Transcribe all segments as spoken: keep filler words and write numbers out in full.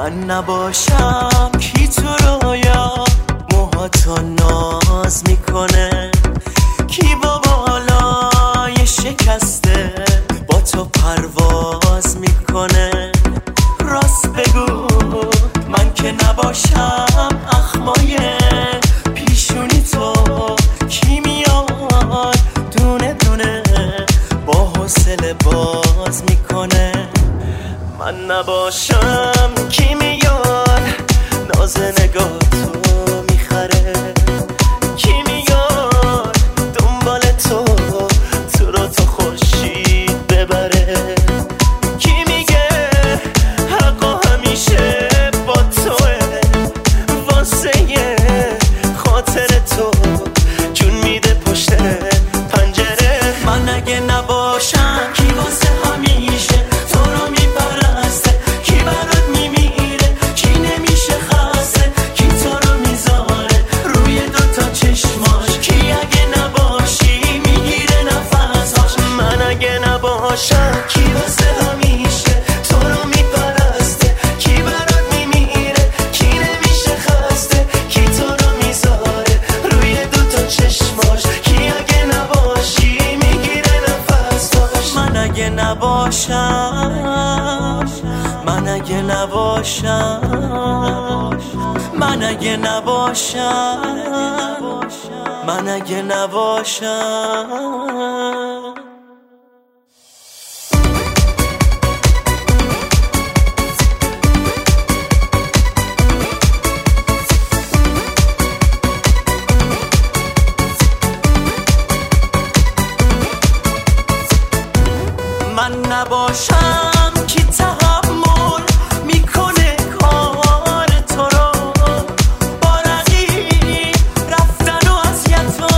من نباشم کی تو رویا موهاتو ناز میکنه؟ کی با بالای شکسته با تو پرواز میکنه؟ راست بگو من که نباشم اخمای پیشونی تو کی میاد دونه دونه با حوصله باز میکنه؟ من نباشم کی میاد ناز نگاه تو میخره؟ کی میاد دنبال تو تو رو تو خورشید ببره؟ کی میگه حقا همیشه با توه واسه خاطر تو جون میده پشت پنجره؟ من اگه نباشم کی واسه همیشه تو رو میپرسته؟ کی برات میمیره؟ کی نمیشه خسته؟ کی تو رو میذاره روی دوتا چشماش؟ کی اگه نباشی میگیره نفسهاش؟ من اگه نباشم کی واسه همیشه تو رو میپرسته؟ کی برات میمیره؟ کی نمیشه خسته؟ کی تو رو میذاره روی دوتا چشماش؟ کی اگه نباشی میگیره نفسهاش؟ من اگه نباشم من اگه نباشم من اگه نباشم من اگه نباشم من نباشم کی تحمل میکنه کار تو رو با رقیب رفتن و اذیت و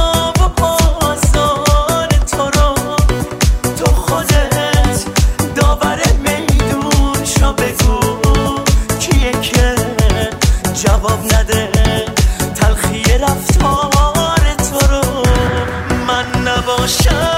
آزار تو رو؟ تو خودت داور میدون شو بگو کیه که جواب نده تلخی رفتار تو رو؟ من نباشم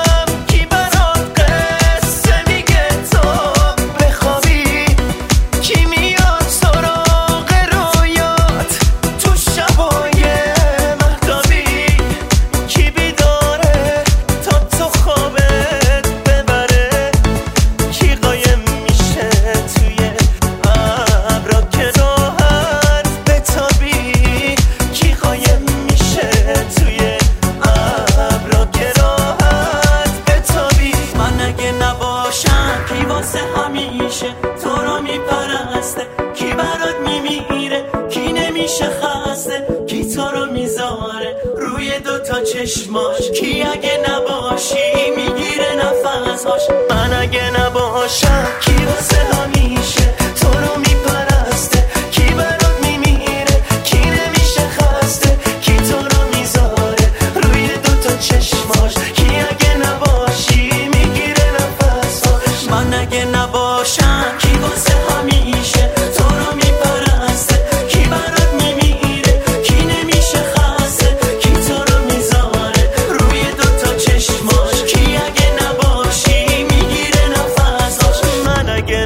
کی واسه همیشه تو رو میپرسته؟ کی برات میمیره؟ کی نمیشه خسته؟ کی تو رو میذاره روی دوتا چشماش؟ کی اگه نباشی میگیره نفسهاش؟ من اگه نباشم کی واسه همیشه تو رو میپرسته؟ کی برات میمیره؟ کی نمیشه خسته؟ کی تو رو میذاره روی دوتا چشماش؟ کی اگه نباشی میگیره نفسهاش؟ من اگه نباشم کی واسه همیشه تو رو میپرسته؟ کی برات میمیره؟ کی نمیشه خسته؟ کی تو رو میذاره روی دوتا چشماش؟ کی اگه نباشی میگیره نفسهاش؟ من اگه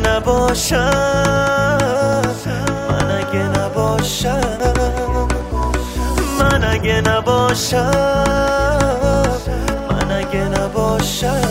نباشم من اگه نباشم من اگه نباشم من اگه نباشم